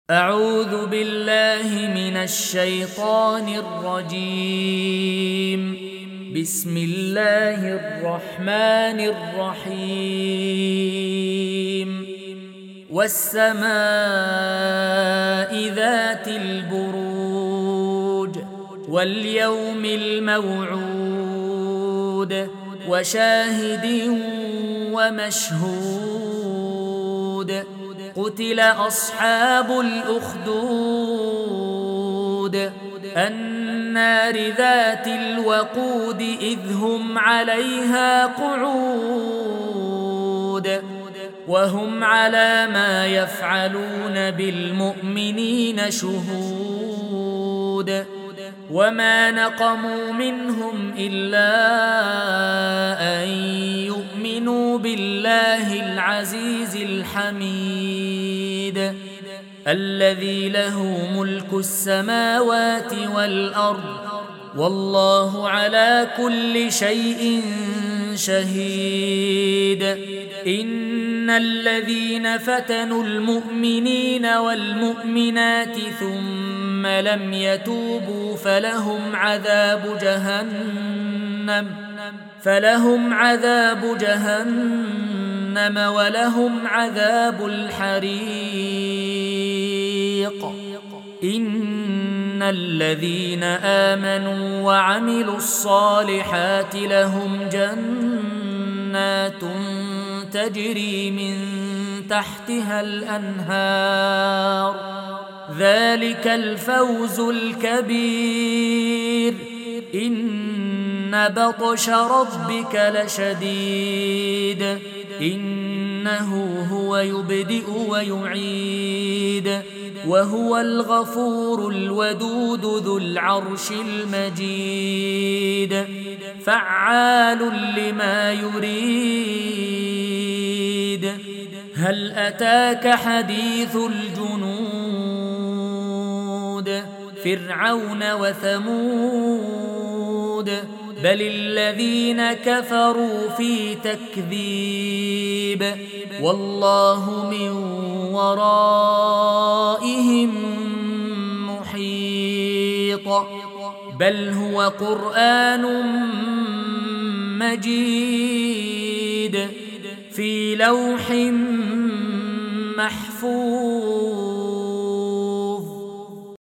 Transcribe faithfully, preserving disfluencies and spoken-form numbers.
أعوذ بالله من الشيطان الرجيم. بسم الله الرحمن الرحيم. والسماء ذات البروج واليوم الموعود وشاهد ومشهود. قتل أصحاب الأخدود النار ذات الوقود إذ هم عليها قعود وهم على ما يفعلون بالمؤمنين شهود. وما نقموا منهم إلا أن يؤمنوا بالله العزيز الحميد الذي له ملك السماوات والأرض والله على كل شيء شهيد. إن الذين فتنوا المؤمنين والمؤمنات ثم لم يتوبوا فلهم عذاب جهنم فلهم عذاب جهنم ولهم عذاب الحريق. إن الذين آمنوا وعملوا الصالحات لهم جنات تجري من تحتها الأنهار ذلك الفوز الكبير. إن بطش ربك لشديد إنه هو يبدئ ويعيد وهو الغفور الودود ذو العرش المجيد فعال لما يريد. هل أتاك حديث الجنود فرعون وثمود بل الذين كفروا في تكذيب والله من ورائهم محيط. بل هو قرآن مجيد في لوح محفوظ.